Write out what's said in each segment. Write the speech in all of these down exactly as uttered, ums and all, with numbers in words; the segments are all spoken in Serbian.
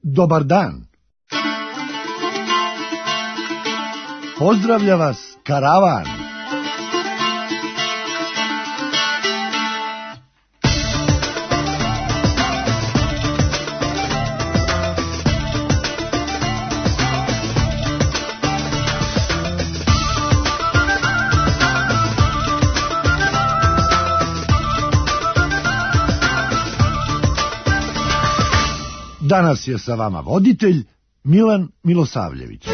dobar dan. Pozdravlja vas karavan. Danas je sa vama voditelj Milan Milosavljević.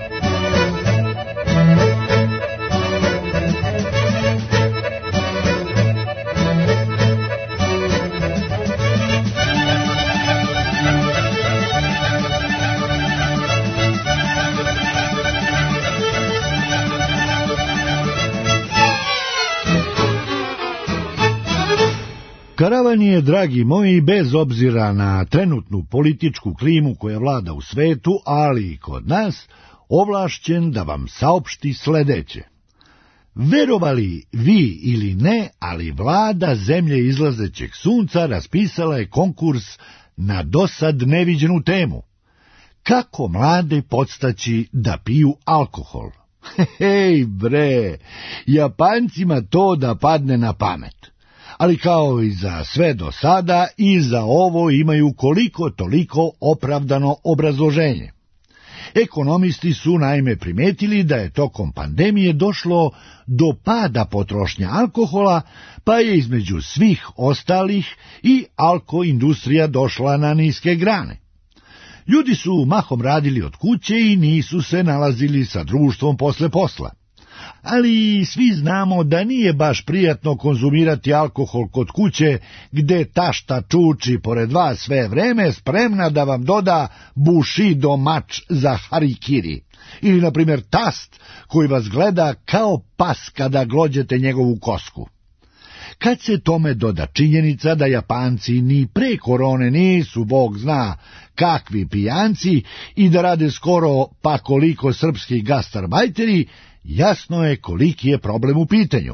Karavan je, dragi moji, bez obzira na trenutnu političku klimu koja vlada u svetu, ali i kod nas, ovlašćen da vam saopšti sledeće. Verovali vi ili ne, ali vlada zemlje izlazećeg sunca raspisala je konkurs na dosad neviđenu temu. Kako mlade podstaći da piju alkohol? Hej bre, Japancima to da padne na pamet. Ali kao i za sve do sada, i za ovo imaju koliko toliko opravdano obrazloženje. Ekonomisti su naime primetili da je tokom pandemije došlo do pada potrošnje alkohola, pa je između svih ostalih i alkoindustrija došla na niske grane. Ljudi su mahom radili od kuće i nisu se nalazili sa društvom posle posla. Ali svi znamo da nije baš prijatno konzumirati alkohol kod kuće, gde tašta čuči pored vas sve vreme, spremna da vam doda bušido mač za harikiri. Ili, na primjer, tast koji vas gleda kao pas kada glođete njegovu kosku. Kad se tome doda činjenica da Japanci ni pre korone nisu, Bog zna, kakvi pijanci i da rade skoro pa koliko srpski gastarbajteri, jasno je koliki je problem u pitanju.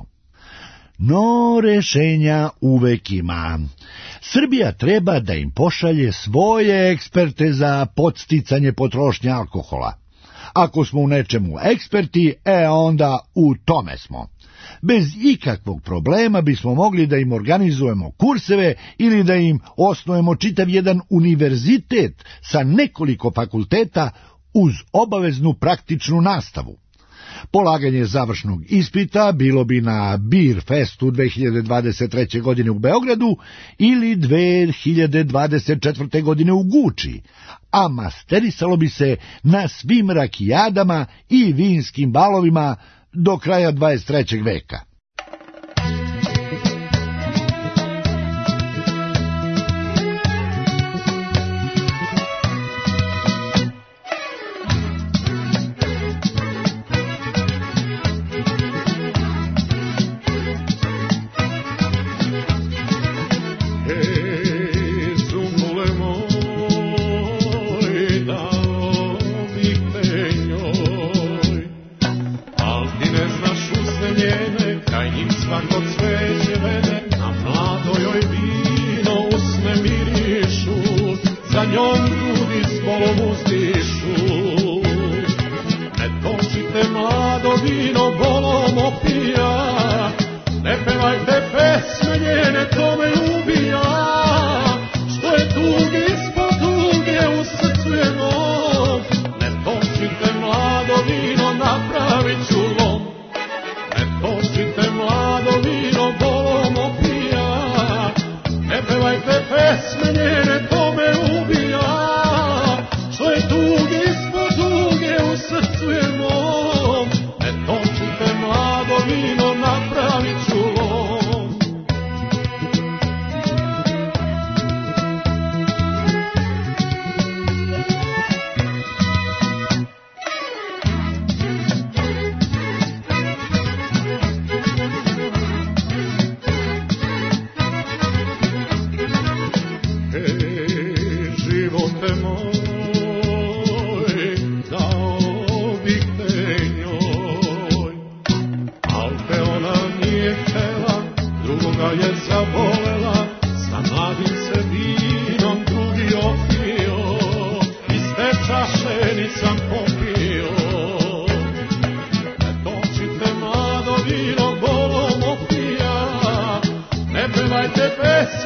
No, rešenja uvek ima. Srbija treba da im pošalje svoje eksperte za podsticanje potrošnje alkohola. Ako smo u nečemu eksperti, e onda u tome smo. Bez ikakvog problema bismo mogli da im organizujemo kurseve ili da im osnujemo čitav jedan univerzitet sa nekoliko fakulteta uz obaveznu praktičnu nastavu. Polaganje završnog ispita bilo bi na Beer Festu dve hiljade dvadeset treće. godine u Beogradu ili dve hiljade dvadeset četvrte. godine u Guči, a masterisalo bi se na svim rakijadama i vinskim balovima do kraja dvadeset trećeg. veka.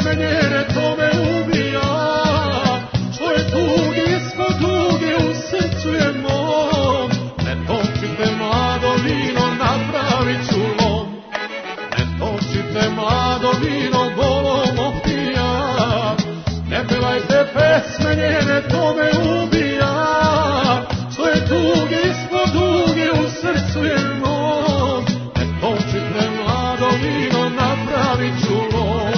pesme njene, to me ubija. Što je tugi ispod tuge, u srcu je mom. Ne točite mlado vino, napravit ću lom. Ne točite mlado vino, golom opija. Ne pevajte pesme njene, to me ubija. Što je tugi ispod tuge, u srcu je mom. Ne točite mlado vino, napravit ću lom.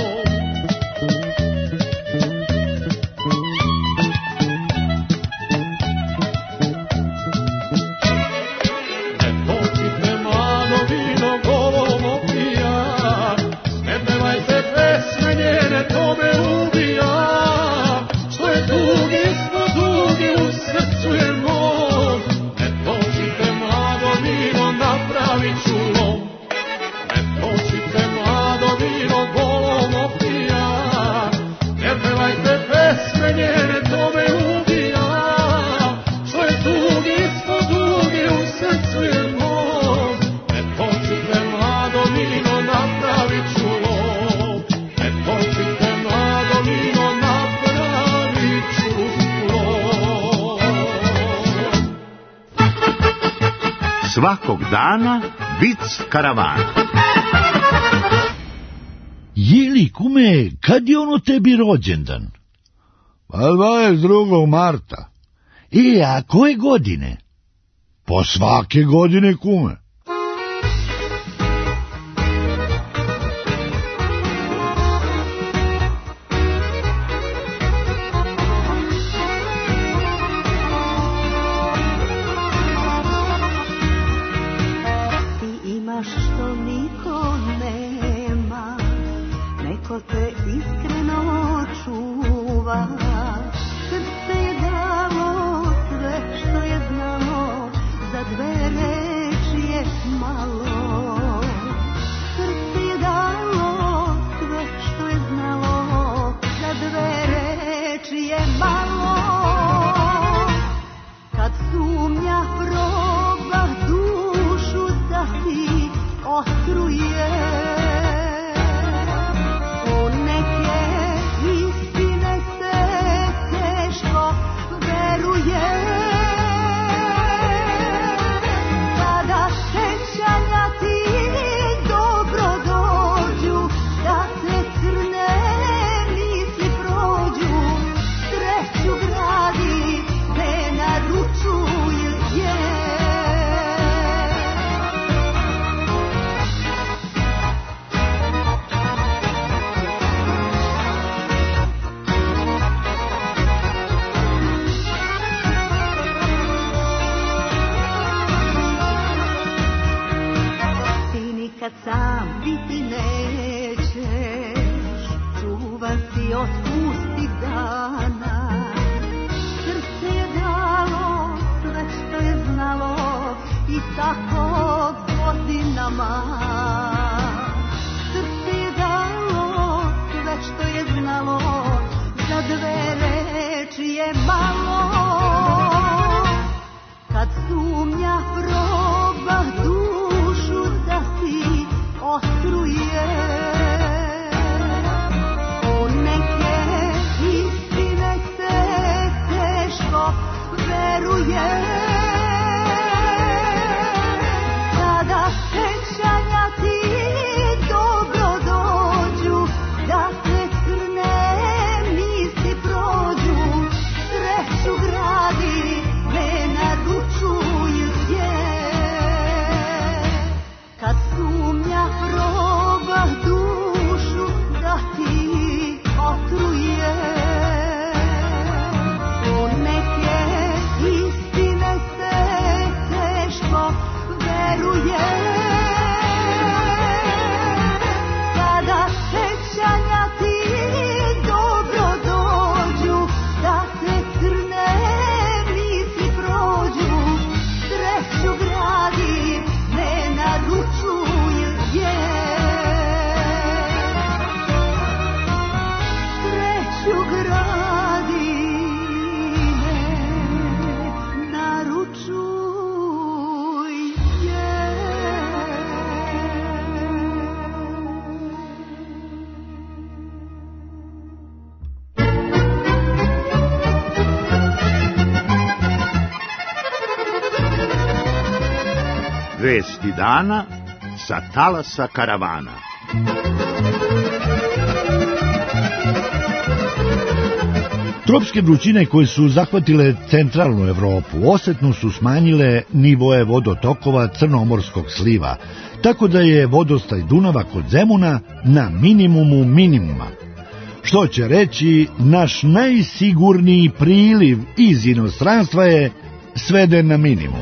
Ne točite mlado vino, golom opija. Ne pevajte pesme njene, to me ubija. Što je tugi ispod tuge, u srcu je mom. Ne točite mlado vino, napravit ću lom. Ne točite mlado vino, golom opija. Ne pevajte pesme njene, to me ubija. Što je tugi ispod tuge, u srcu je mom. Ne točite mlado vino, napravit ću lom. Ne točite mlado vino, napravit ću lom. Svakog dana vic karavana. Jeli, kume, kad je ono tebi rođendan? Pa dvadeset drugog marta. E, a koje godine? Po svake godine, kume. Ti imaš što niko nema, neko te iskreno čuva. Srce je dalo sve što je znalo, za dve reči je Vesti dana sa talasa karavana. Tropske vrućine koje su zahvatile centralnu Evropu osetno su smanjile nivoe vodotokova Crnomorskog sliva, tako da je vodostaj Dunava kod Zemuna na minimumu minimuma. Što će reći, naš najsigurniji priliv iz inostranstva je sveden na minimum.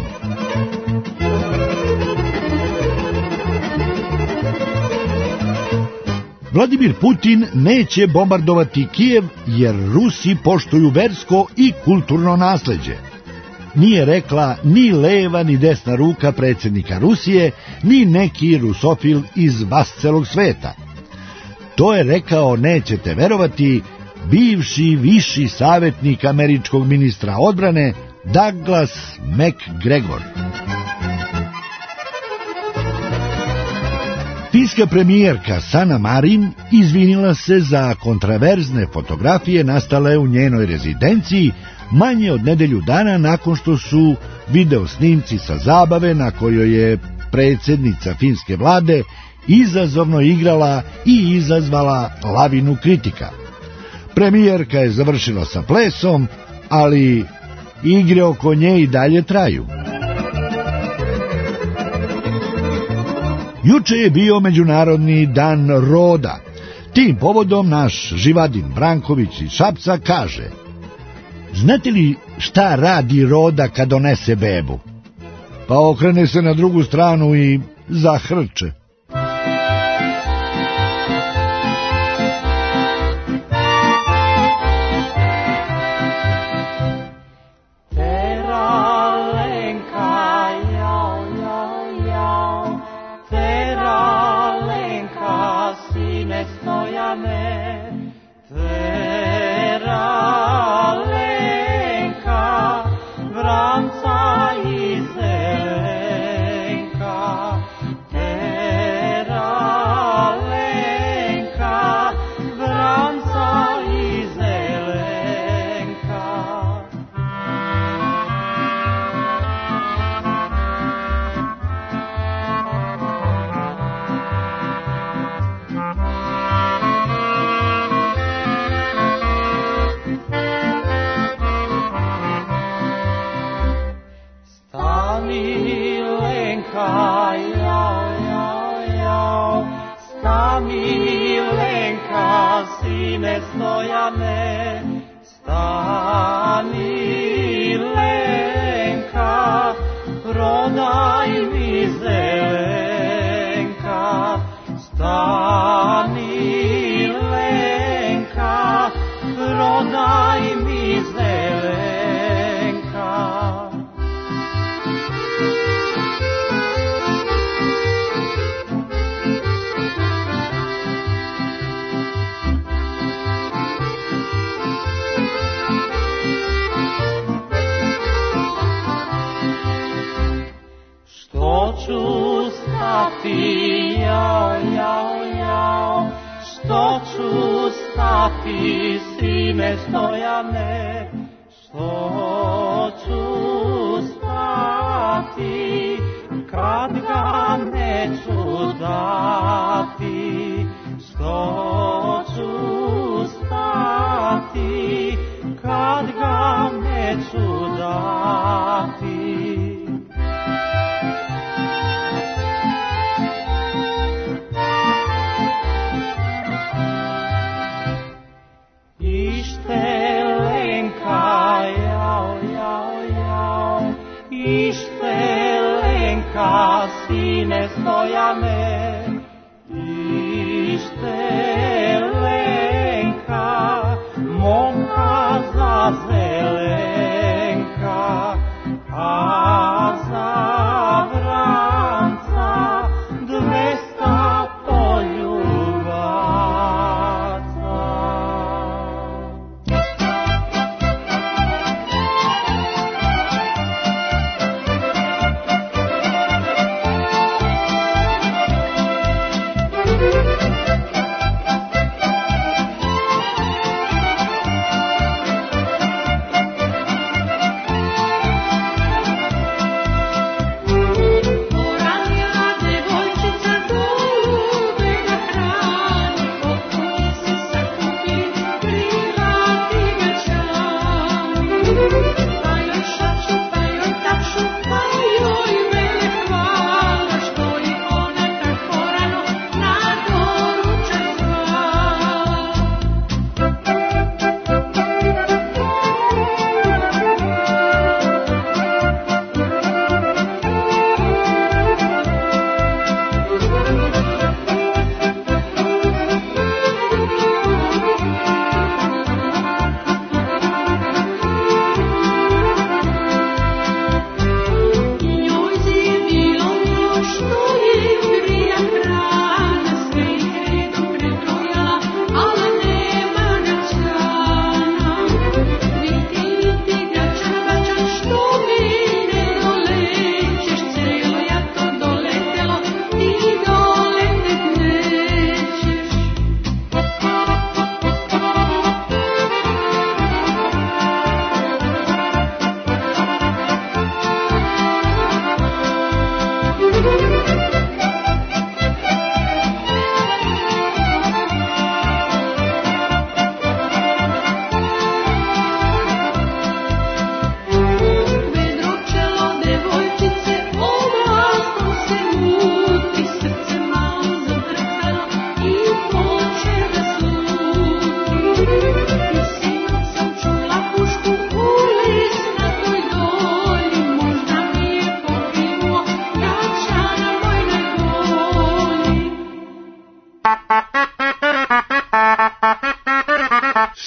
Vladimir Putin neće bombardovati Kijev jer Rusi poštuju versko i kulturno nasleđe. Nije rekla ni leva ni desna ruka predsjednika Rusije, ni neki rusofil iz vascelog sveta. To je rekao, nećete verovati, bivši viši savjetnik američkog ministra odbrane Douglas McGregor. Finska premijerka Sanna Marin izvinila se za kontraverzne fotografije nastale u njenoj rezidenciji manje od nedelju dana nakon što su video snimci sa zabave na kojoj je predsjednica finske vlade izazovno igrala i izazvala lavinu kritika. Premijerka je završila sa plesom, ali igre oko nje i dalje traju. Juče je bio Međunarodni dan roda. Tim povodom naš Živadin Branković iz Šapca kaže: znate li šta radi roda kad donese bebu? Pa okrene se na drugu stranu i zahrče. Ište Lenka, ja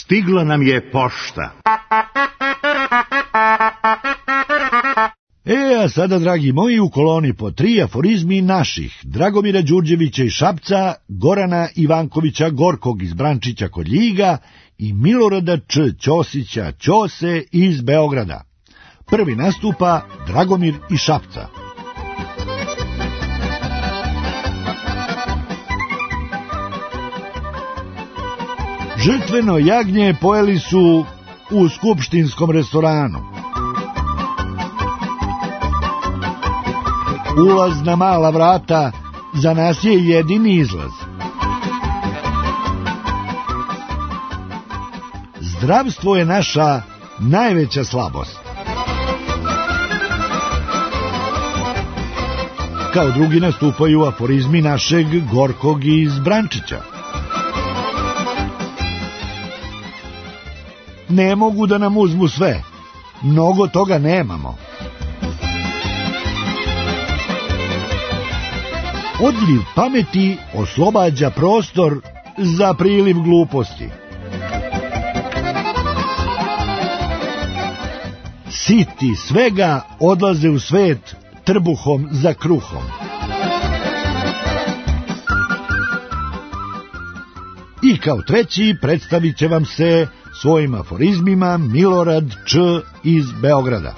Stigla nam je pošta. E, a sada, dragi moji, u koloni po tri aforizmi naših Dragomira Đurđevića iz Šapca, Gorana Ivankovića Gorkog iz Brančića kod Ljiga i Milorada Č. Ćosića Ćose iz Beograda. Prvi nastupa Dragomir iz Šapca. Žrtveno jagnje pojeli su u skupštinskom restoranu. Ulaz na mala vrata za nas je jedini izlaz. Zdravstvo je naša najveća slabost. Kao drugi nastupaju aforizmi našeg Gorkog iz Brančića. Ne mogu da nam uzmu sve, mnogo toga nemamo. Odliv pameti oslobađa prostor za priliv gluposti. Siti svega odlaze u svet trbuhom za kruhom. I kao treći predstavit će vam se svojim aforizmima Milorad Č. iz Beograda.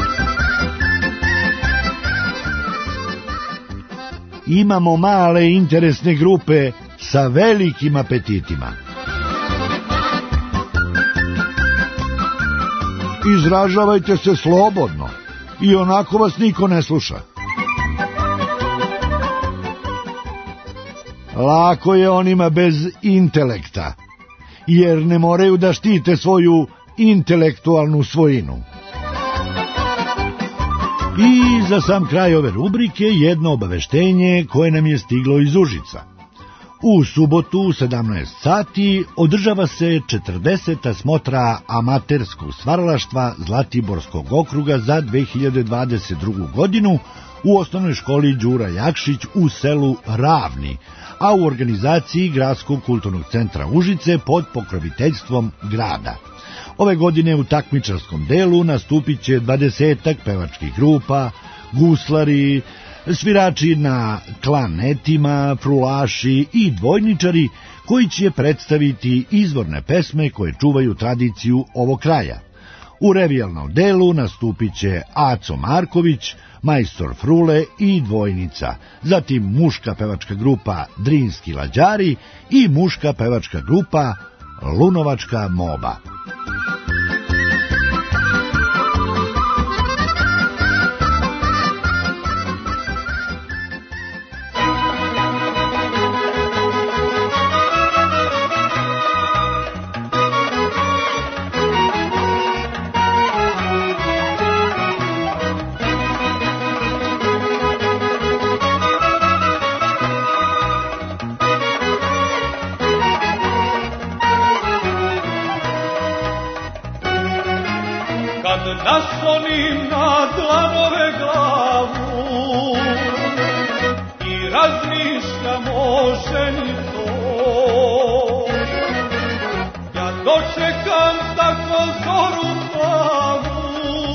Imamo male interesne grupe sa velikim apetitima. Izražavajte se slobodno, i onako vas niko ne sluša. Lako je onima bez intelekta, jer ne moraju da štite svoju intelektualnu svojinu. I za sam kraj ove rubrike jedno obaveštenje koje nam je stiglo iz Užica. U subotu u sedamnaest sati održava se četrdeseta smotra amaterskog stvaralaštva Zlatiborskog okruga za dve hiljade dvadeset drugu. godinu u osnovnoj školi Đura Jakšić u selu Ravni, a u organizaciji Gradskog kulturnog centra Užice pod pokroviteljstvom grada. Ove godine u takmičarskom delu nastupit će dvadesetak pevačkih grupa, guslari, svirači na klanetima, frulaši i dvojničari koji će predstaviti izvorne pesme koje čuvaju tradiciju ovog kraja. U revijalnom delu nastupit će Aco Marković, majstor frule i dvojnica, zatim muška pevačka grupa Drinski lađari i muška pevačka grupa Lunovačka moba. Naslonim na dlanove glavu i razmišljam o ženi to. Ja dočekam tako zoru plavu,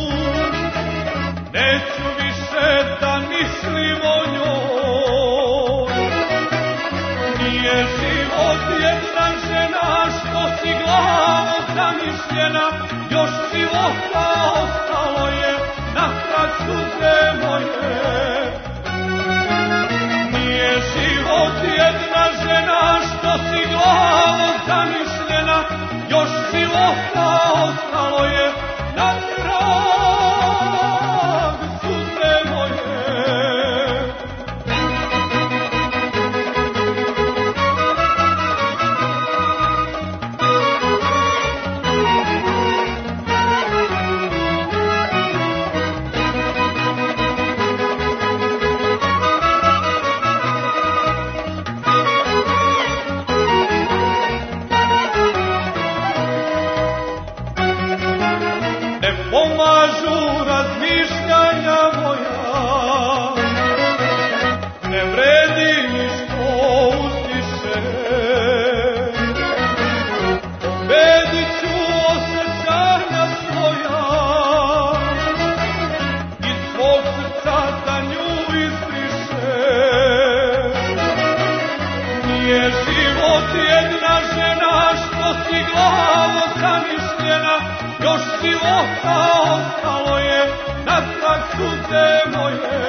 neću više da mislim o njoj. Nije život jedna žena što si glavom zamišljena, još života ostalo je na trag suze moje. Nije život jedna žena što si glavom zamišljena, još života ostalo je na trag suze moje. Pomažu razmišljanja moja, ne vredi ništo uzdiše. Pobedit ostalo je natrag suze moje.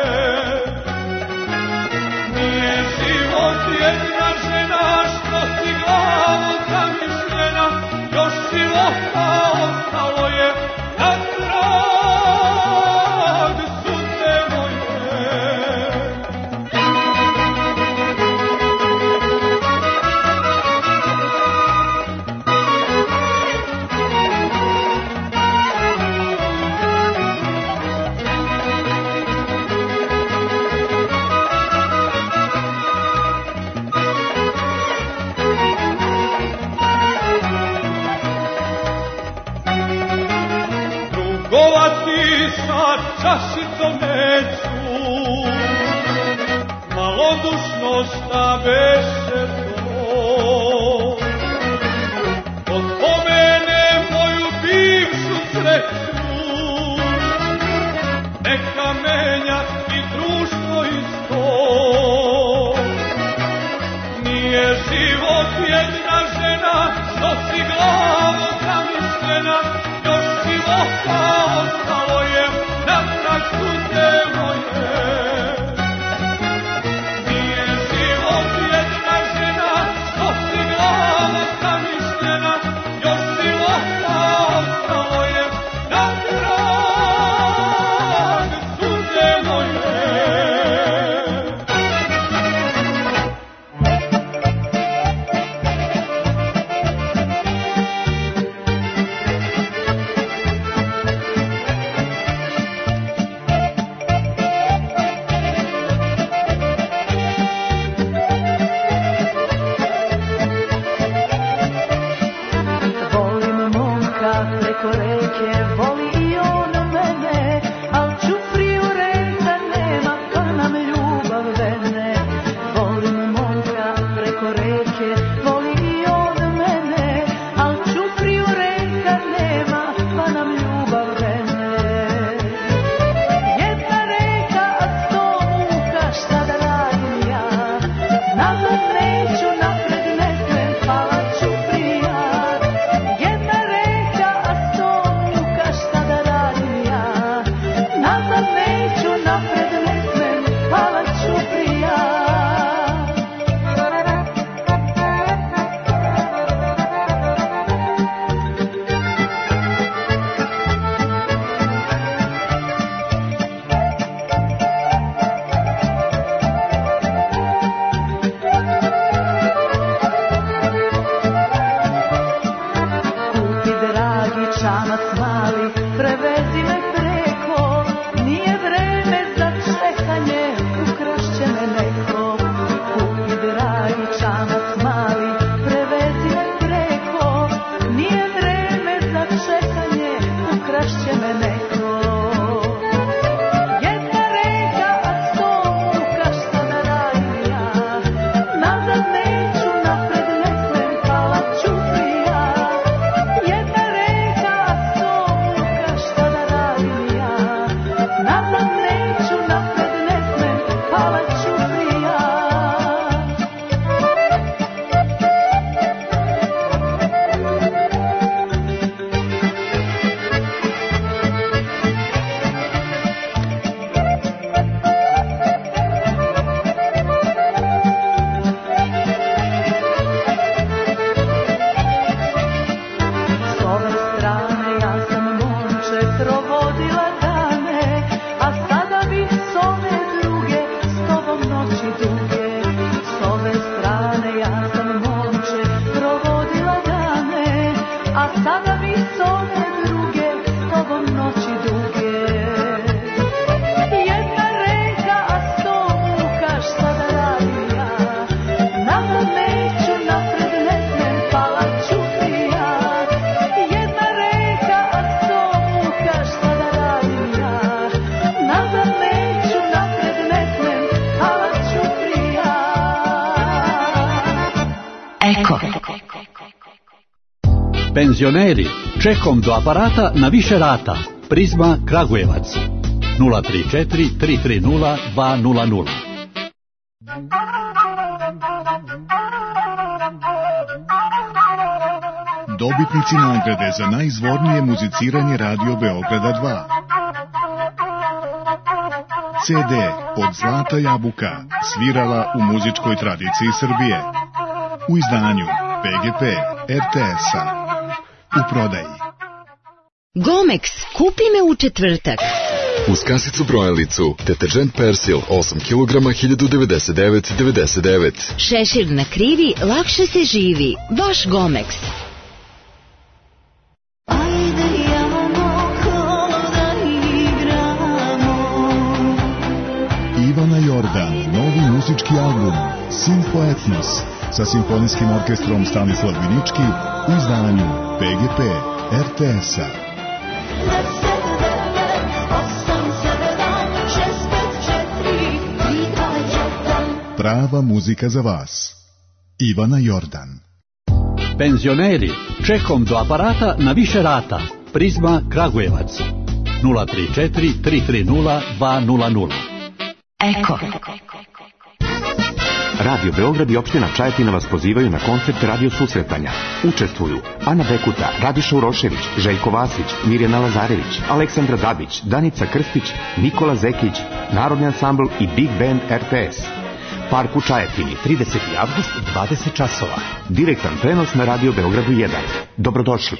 Nije život jedna žena što si glavo zamišljena, još života ostalo je natrag suze moje. Trgovati sa čašicom neću, malodušno šta beše to. Od pomene moju bivšu sreću, neka menja i društvo isto. Nije život jedna žena što si glavo zamišljena, još života ostalo je natrag suze moje. Nije život jedna žena što si glavo zamišljena, još života ostalo je natrag suze moje. Volim momka preko reke, voli i on mene, al čufriju reka nema, pa nam ljubav vene. Volim momka preko reke, voli i on mene, al čufriju reka nema, pa nam ljubav vene. Jedna reka, a sto muka, šta da radim ja? Nazad neću, napred ne smem, pala čufrija. Jedna reka, a sto muka, šta da radim ja? Nazad neću, napred ne smem, pala čufrija. Kupi dragi čamac mali, prevezi me preko, nije vreme za čekanje, ukrašće me neko. Kupi dragi čamac mali, prevezi me preko, nije vreme za čekanje, ukrašće me neko. Jedna reka, a sto muka, šta da radim ja? Nazad neću, napred ne smem, pala čufrija. Jedna reka, a sto muka, šta da radim ja? Nazad neću, napred ne smem, pala čufrija. S ove strane ja sam momče provodila dane, a sada bih s ove druge s tobom noći duge. S ove strane ja sam momče provodila dane, a sada bih s ove druge s tobom noći duge. Jedna reka, a sto muka, šta da radim ja? Nazad neću, napred ne smem, pala čufrija. Jedna reka, a sto muka, šta da radim ja? Nazad neću, napred ne smem, pala čufrija. Eko. Penzioneri, čekom do aparata na više rata. Prizma Kragujevac. nula tri četiri tri tri nula dva nula nula. Dobitnici nagrade za najizvornije muziciranje Radio Beograda dva. ce de od Zlata Jabuka, svirala u muzičkoj tradiciji Srbije. U izdanju P G P R T S-a. U prodaji. Gomex, kupi me u četvrtak. Uz kasicu brojalicu, deteržent Persil osam kilograma hiljadu devedeset devet devedeset devet. Šešir na krivi, lakše se živi. Baš Gomex. Ivana Jordan, novi muzički album Simfo Etnos sa simfonijskim orkestrom Stanislav Vinički u izdanju P G P R T S-a. Prava muzika za vas. Ivana Jordan. Penzioneri, čekom do aparata na više rata. Prizma Kragujevac. nula tri četiri tri tri nula dva nula nula. Eko. Radio Beograd i opština Čajetina vas pozivaju na koncert radio susretanja. Učestvuju Ana Bekuta, Radiša Urošević, Željko Vasić, Mirjana Lazarević, Aleksandra Dabić, Danica Krstić, Nikola Zekić, Narodni ansambl i Big Band R T S. Park u Čajetini, trideseti avgust, dvadeset časova. Direktan prenos na Radio Beogradu jedan. Dobrodošli.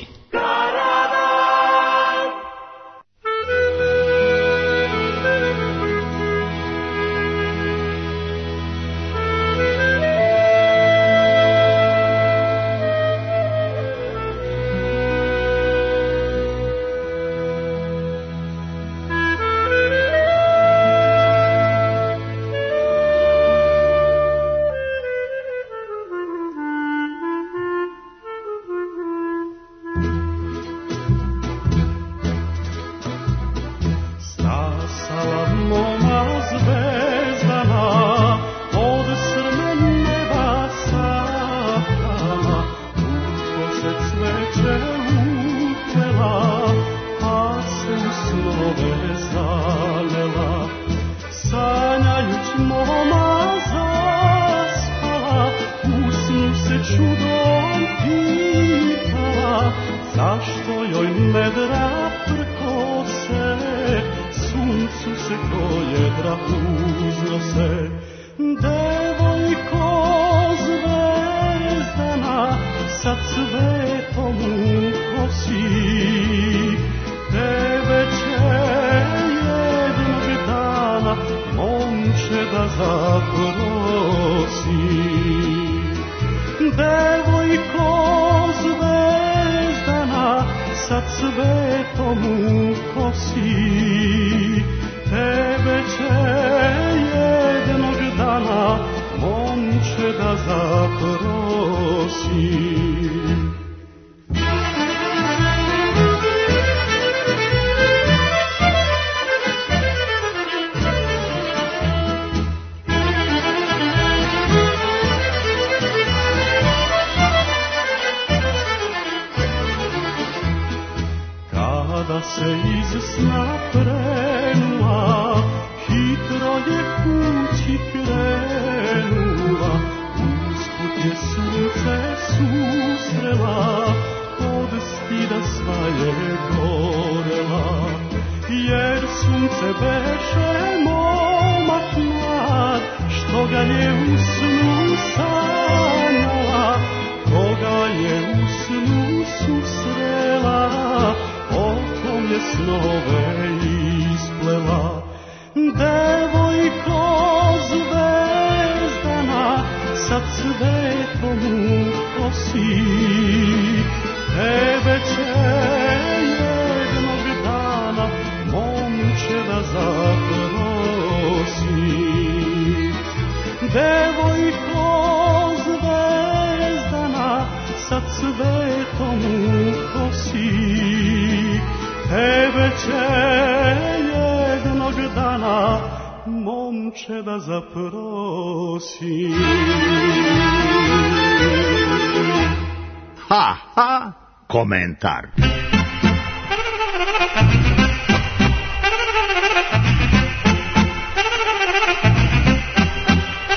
Ha, ha, komentar.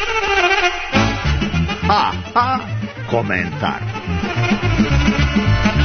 Ha, ha, komentar.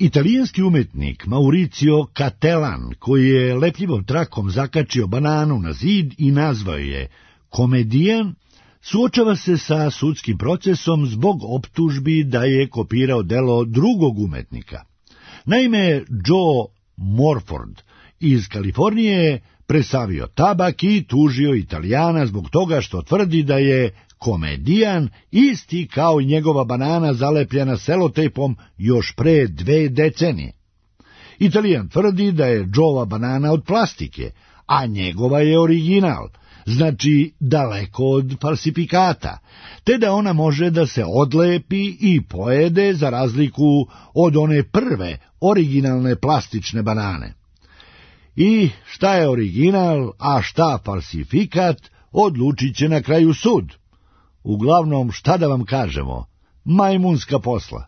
Italijanski umetnik Mauricio Cattelan, koji je lepljivom trakom zakačio bananu na zid i nazvao je komedijan, suočava se sa sudskim procesom zbog optužbi da je kopirao delo drugog umetnika. Naime, Joe Morford iz Kalifornije presavio tabak i tužio Italijana zbog toga što tvrdi da je komedijan isti kao i njegova banana zalepljena selotejpom još pre dve decenije. Italijan tvrdi da je Joeova banana od plastike, a njegova je original, znači daleko od falsifikata, te da ona može da se odlepi i pojede za razliku od one prve originalne plastične banane. I šta je original, a šta falsifikat, odlučit će na kraju sud. Uglavnom, šta da vam kažemo, majmunska posla.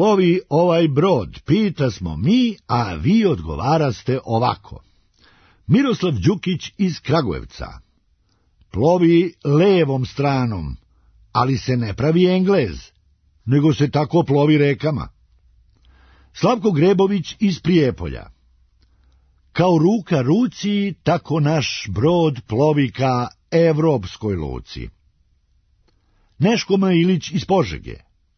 plovi ovaj brod, pita smo mi, a vi odgovaraste ovako. Miroslav Đukić iz Kragujevca. Plovi levom stranom, ali se ne pravi Englez, nego se tako plovi rekama. Slavko Grebović iz Prijepolja. Kao ruka ruci, tako naš brod plovi ka evropskoj luci. Neško Ilić iz Požege.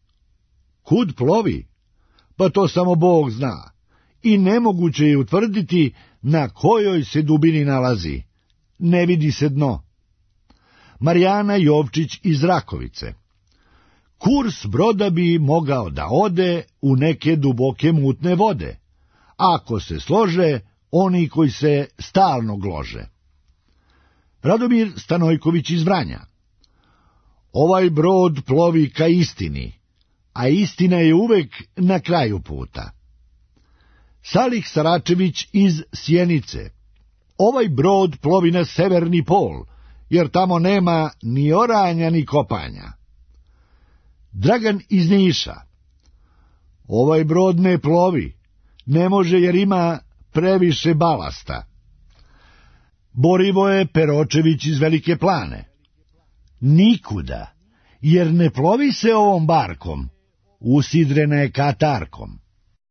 Kud plovi? Pa to samo Bog zna. I nemoguće je utvrditi na kojoj se dubini nalazi. Ne vidi se dno. Marijana Jovčić iz Rakovice. Kurs broda bi mogao da ode u neke duboke mutne vode, ako se slože oni koji se stalno glože. Radomir Stanojković iz Vranja. Ovaj brod plovi ka istini, a istina je uvek na kraju puta. Salih Saračević iz Sjenice. Ovaj brod plovi na severni pol, jer tamo nema ni oranja ni kopanja. Dragan iz Niša. Ovaj brod ne plovi, ne može jer ima previše balasta. Borivoje Peročević iz Velike Plane. Nikuda, jer ne plovi se ovom barkom, usidrena je katarkom.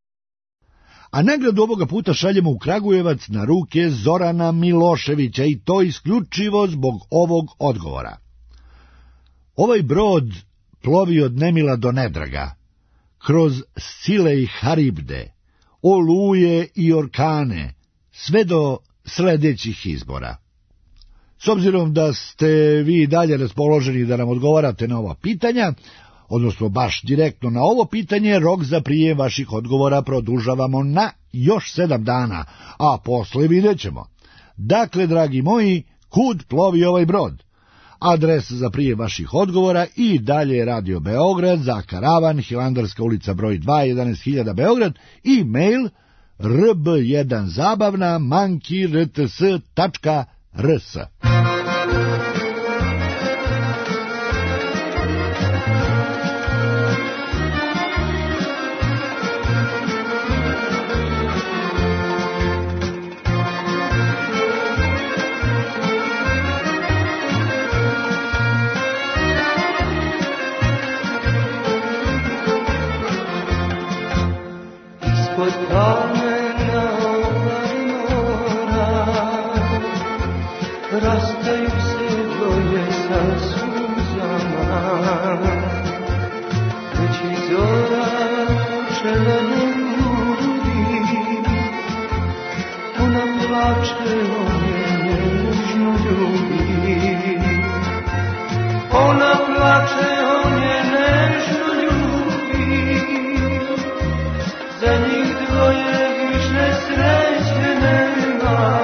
A nagradu ovoga puta šaljemo u Kragujevac na ruke Zorana Miloševića i to isključivo zbog ovog odgovora. Ovaj brod plovi od nemila do nedraga, kroz sile i haribde, oluje i orkane, sve do sledećih izbora. S obzirom da ste vi dalje raspoloženi da nam odgovarate na ova pitanja, odnosno baš direktno na ovo pitanje, rok za prijem vaših odgovora produžavamo na još sedam dana, a posle vidjet ćemo. Dakle, dragi moji, kud plovi ovaj brod? Adres za prijem vaših odgovora i dalje Radio Beograd za Karavan, Hilandarska ulica broj dva, jedanaest hiljada Beograd i mail r b jedan zabavna manki r t s tačka r s. Rastaju se dvoje sa suzama, već i zora počela ne ljubi. Ona plače, on je nežno ljubi. Ona plače, on je nežno ljubi. Za njih dvoje više sreće nema.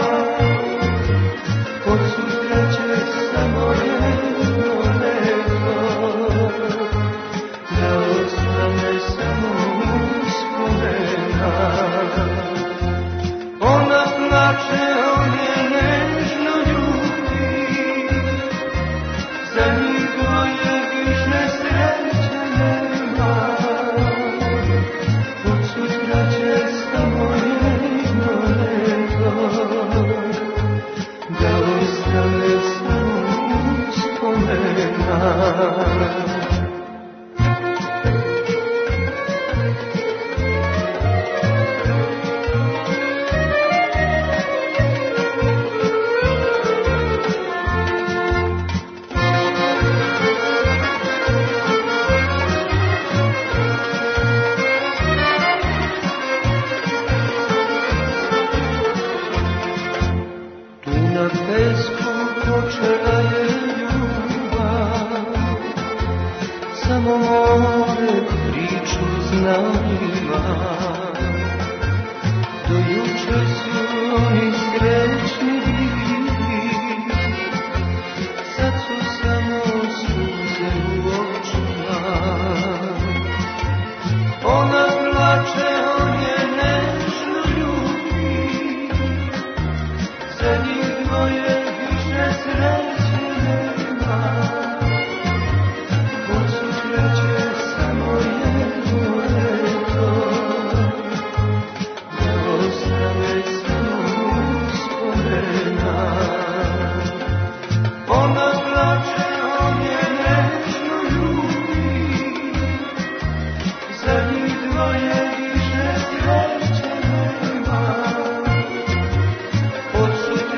Samo jedno leto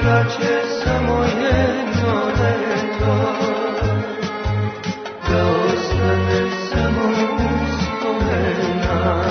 plače samo jedno leto, da ostane samo uspomena.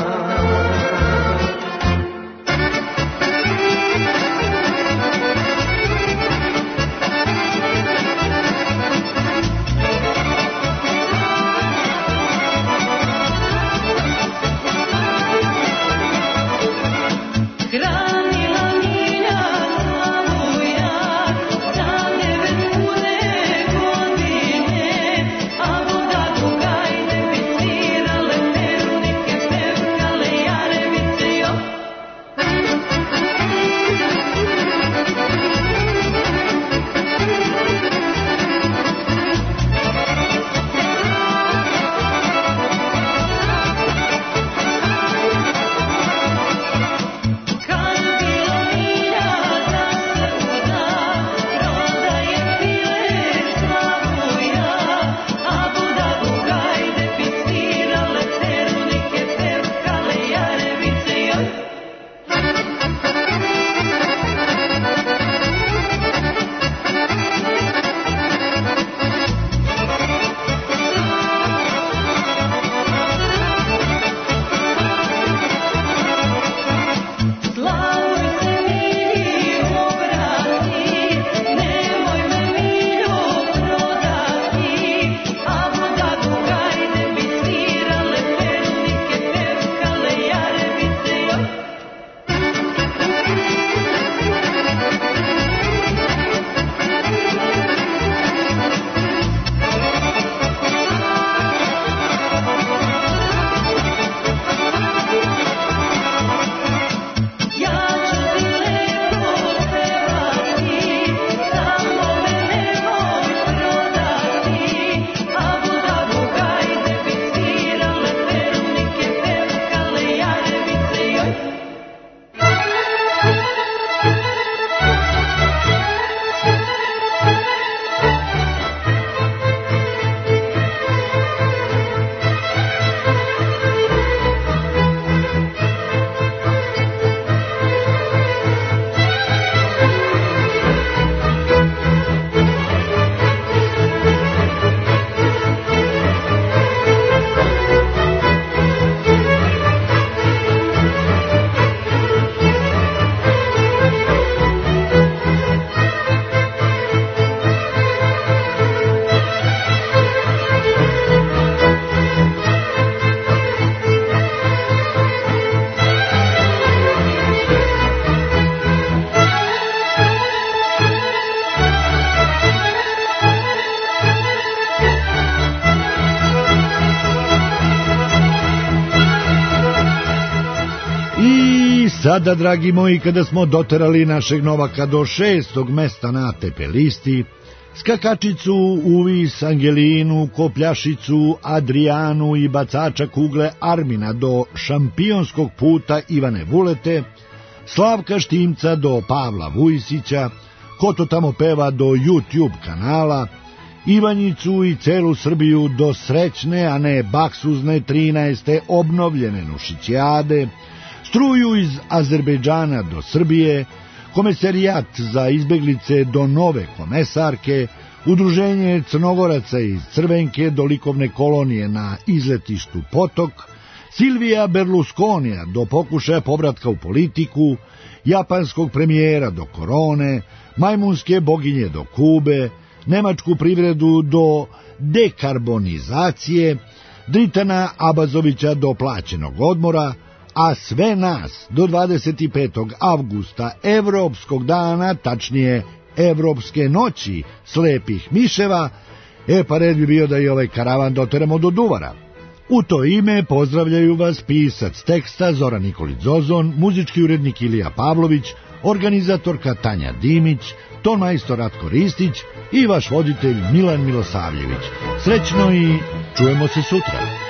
Sada, dragi moji, kada smo doterali našeg Novaka do šestog mesta na A T P listi, skakačicu, uvis, Angelinu, kopljašicu, Adrijanu i bacača kugle Armina do šampionskog puta Ivane Vulete, Slavka Štimca do Pavla Vujsića, ko to tamo peva do YouTube kanala, Ivanjicu i celu Srbiju do srećne, a ne baksuzne trinaeste obnovljene Nušićijade, struju iz Azerbejdžana do Srbije, komesarijat za izbeglice do nove komesarke, udruženje Crnogoraca iz Crvenke do likovne kolonije na izletištu Potok, Silvija Berlusconija do pokušaja povratka u politiku, japanskog premijera do korone, majmunske boginje do Kube, nemačku privredu do dekarbonizacije, Dritana Abazovića do plaćenog odmora, a sve nas do dvadeset petog avgusta, Evropskog dana, tačnije Evropske noći slepih miševa, e pa red bi bio da i ovaj karavan doteramo do Duvara. U to ime pozdravljaju vas pisac teksta Zoran Nikolić Zozon, muzički urednik Ilija Pavlović, organizatorka Tanja Dimić, tonmajstor Ratko Ristić i vaš voditelj Milan Milosavljević. Srećno i čujemo se sutra.